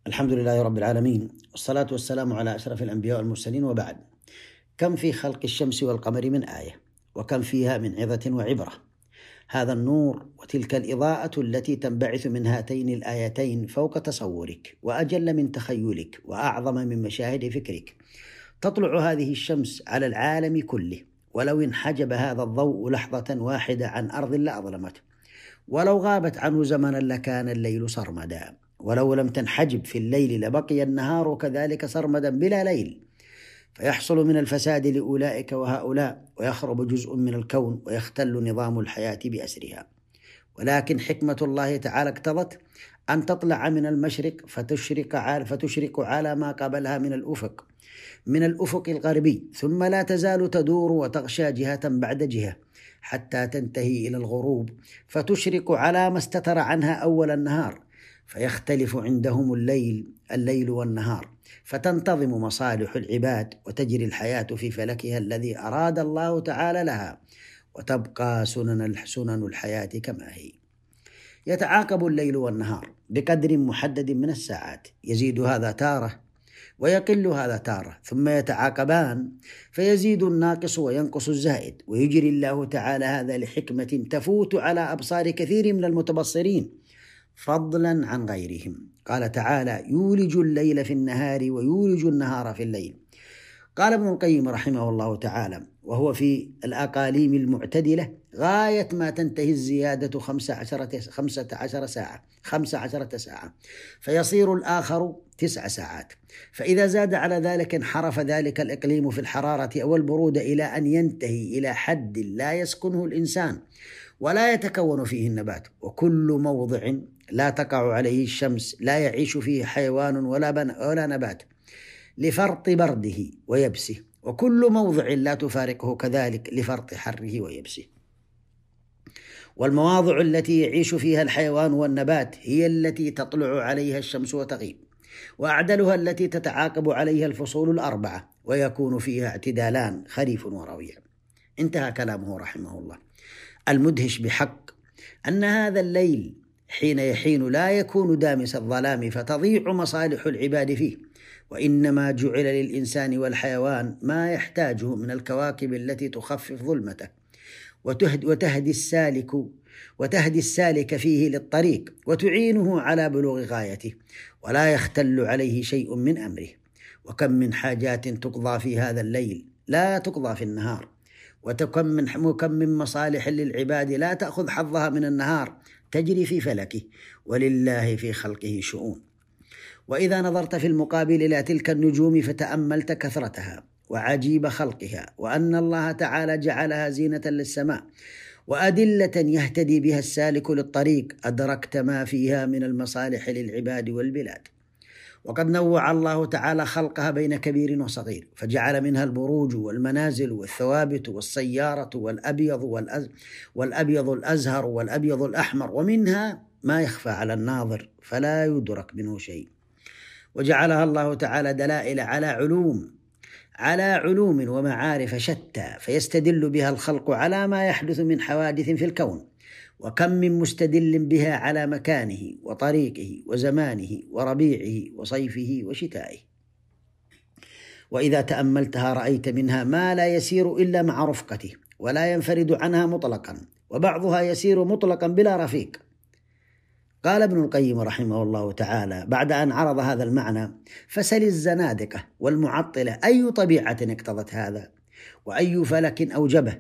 الحمد لله رب العالمين، والصلاة والسلام على أشرف الأنبياء والمرسلين، وبعد. كم في خلق الشمس والقمر من آية، وكم فيها من عظة وعبرة. هذا النور وتلك الإضاءة التي تنبعث من هاتين الآيتين فوق تصورك، وأجل من تخيلك، وأعظم من مشاهد فكرك. تطلع هذه الشمس على العالم كله، ولو انحجب هذا الضوء لحظة واحدة عن أرض لأظلمته، ولو غابت عنه زمنا لكان الليل سرمدا، ولو لم تنحجب في الليل لبقي النهار كذلك سرمدا بلا ليل. فيحصل من الفساد لأولئك وهؤلاء، ويخرب جزء من الكون، ويختل نظام الحياة بأسرها. ولكن حكمة الله تعالى اقتضت أن تطلع من المشرق فتشرق على ما قبلها من الأفق الغربي، ثم لا تزال تدور وتغشى جهة بعد جهة حتى تنتهي إلى الغروب، فتشرق على ما استتر عنها أول النهار، فيختلف عندهم الليل والنهار، فتنتظم مصالح العباد، وتجري الحياة في فلكها الذي أراد الله تعالى لها، وتبقى سنن الحياة كما هي. يتعاقب الليل والنهار بقدر محدد من الساعات، يزيد هذا تارة ويقل هذا تارة، ثم يتعاقبان فيزيد الناقص وينقص الزائد، ويجري الله تعالى هذا لحكمة تفوت على أبصار كثير من المتبصرين فضلا عن غيرهم. قال تعالى: يولج الليل في النهار ويولج النهار في الليل. قال ابن القيم رحمه الله تعالى، وهو في الأقاليم المعتدلة: غاية ما تنتهي الزيادة 15 ساعة، فيصير الآخر 9 ساعات. فإذا زاد على ذلك انحرف ذلك الإقليم في الحرارة أو البرودة إلى أن ينتهي إلى حد لا يسكنه الإنسان ولا يتكون فيه النبات، وكل موضع لا تقع عليه الشمس لا يعيش فيه حيوان ولا نبات لفرط برده ويبسه، وكل موضع لا تفارقه كذلك لفرط حره ويبسه. والمواضع التي يعيش فيها الحيوان والنبات هي التي تطلع عليها الشمس وتغيب، وأعدلها التي تتعاقب عليها الفصول 4، ويكون فيها اعتدالان: خريف وربيع. انتهى كلامه رحمه الله. المدهش بحق أن هذا الليل حين يحين لا يكون دامس الظلام فتضيع مصالح العباد فيه، وإنما جعل للإنسان والحيوان ما يحتاجه من الكواكب التي تخفف ظلمته، وتهدي السالك فيه للطريق، وتعينه على بلوغ غايته، ولا يختل عليه شيء من أمره. وكم من حاجات تقضى في هذا الليل لا تقضى في النهار، وكم من مصالح للعباد لا تأخذ حظها من النهار تجري في فلكه، ولله في خلقه شؤون. وإذا نظرت في المقابل إلى تلك النجوم فتأملت كثرتها وعجيب خلقها، وأن الله تعالى جعلها زينة للسماء وأدلة يهتدي بها السالك للطريق، أدركت ما فيها من المصالح للعباد والبلاد. وقد نوع الله تعالى خلقها بين كبير وصغير، فجعل منها البروج والمنازل والثوابت والسيارة والأبيض الأزهر والأبيض الأحمر، ومنها ما يخفى على الناظر فلا يدرك منه شيء. وجعلها الله تعالى دلائل على علوم ومعارف شتى، فيستدل بها الخلق على ما يحدث من حوادث في الكون. وكم من مستدل بها على مكانه وطريقه وزمانه وربيعه وصيفه وشتائه. وإذا تأملتها رأيت منها ما لا يسير إلا مع رفقته، ولا ينفرد عنها مطلقا، وبعضها يسير مطلقا بلا رفيق. قال ابن القيم رحمه الله تعالى بعد أن عرض هذا المعنى: فسل الزنادقة والمعطلة أي طبيعة اقتضت هذا، وأي فلك أوجبه،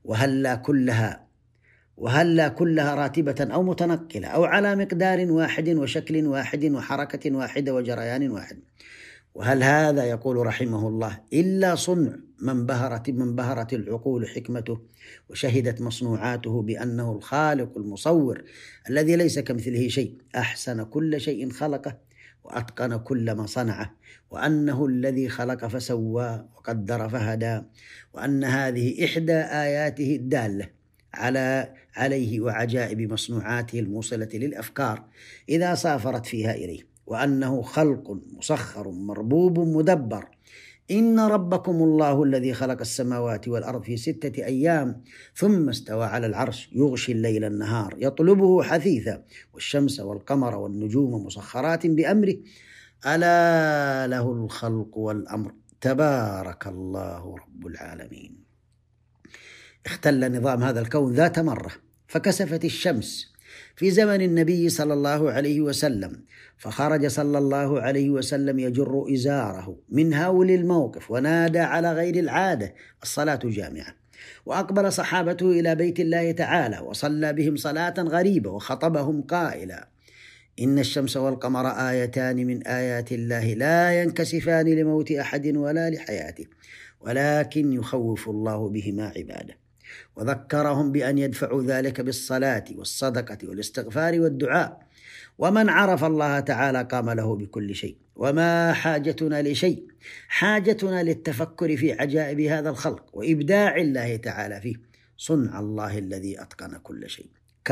وهلا كلها راتبة أو متنقلة، أو على مقدار واحد وشكل واحد وحركة واحدة وجريان واحد. وهل هذا، يقول رحمه الله، إلا صنع من بهرت العقول حكمته، وشهدت مصنوعاته بأنه الخالق المصور الذي ليس كمثله شيء، أحسن كل شيء خلقه وأتقن كل ما صنعه، وأنه الذي خلق فسوى وقدر فهدى، وأن هذه إحدى آياته الدالة عليه وعجائب مصنوعاته الموصلة للأفكار إذا سافرت فيها إليه، وأنه خلق مسخر مربوب مدبر. إن ربكم الله الذي خلق السماوات والأرض في 6 أيام ثم استوى على العرش يغشي الليل النهار يطلبه حثيثا، والشمس والقمر والنجوم مسخرات بأمره، ألا له الخلق والأمر تبارك الله رب العالمين. اختل نظام هذا الكون ذات مرة فكسفت الشمس في زمن النبي صلى الله عليه وسلم، فخرج صلى الله عليه وسلم يجر إزاره من هول الموقف ونادى على غير العادة: الصلاة جامعة. وأقبل صحابته إلى بيت الله تعالى وصلى بهم صلاة غريبة وخطبهم قائلا: إن الشمس والقمر آيتان من آيات الله لا ينكسفان لموت أحد ولا لحياته، ولكن يخوف الله بهما عباده. وذكرهم بأن يدفعوا ذلك بالصلاة والصدقة والاستغفار والدعاء. ومن عرف الله تعالى قام له بكل شيء. وما حاجتنا لشيء، حاجتنا للتفكر في عجائب هذا الخلق وإبداع الله تعالى فيه، صنع الله الذي أتقن كل شيء.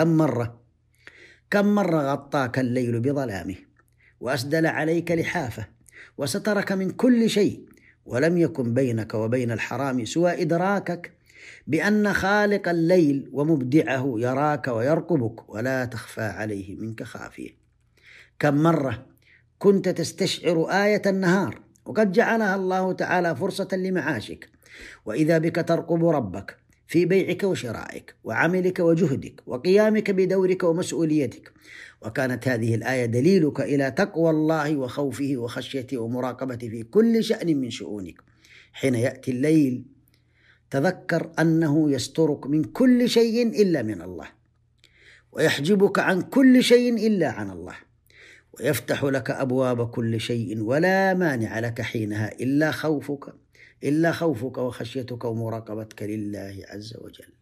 كم مرة غطاك الليل بظلامه وأسدل عليك لحافه وسترك من كل شيء، ولم يكن بينك وبين الحرام سوى إدراكك بأن خالق الليل ومبدعه يراك ويرقبك ولا تخفى عليه منك خافية. كم مرة كنت تستشعر آية النهار وقد جعلها الله تعالى فرصة لمعاشك، وإذا بك ترقب ربك في بيعك وشرائك وعملك وجهدك وقيامك بدورك ومسؤوليتك، وكانت هذه الآية دليلك إلى تقوى الله وخوفه وخشيته ومراقبته في كل شأن من شؤونك. حين يأتي الليل تذكر أنه يسترك من كل شيء إلا من الله، ويحجبك عن كل شيء إلا عن الله، ويفتح لك أبواب كل شيء ولا مانع لك حينها إلا خوفك وخشيتك ومراقبتك لله عز وجل.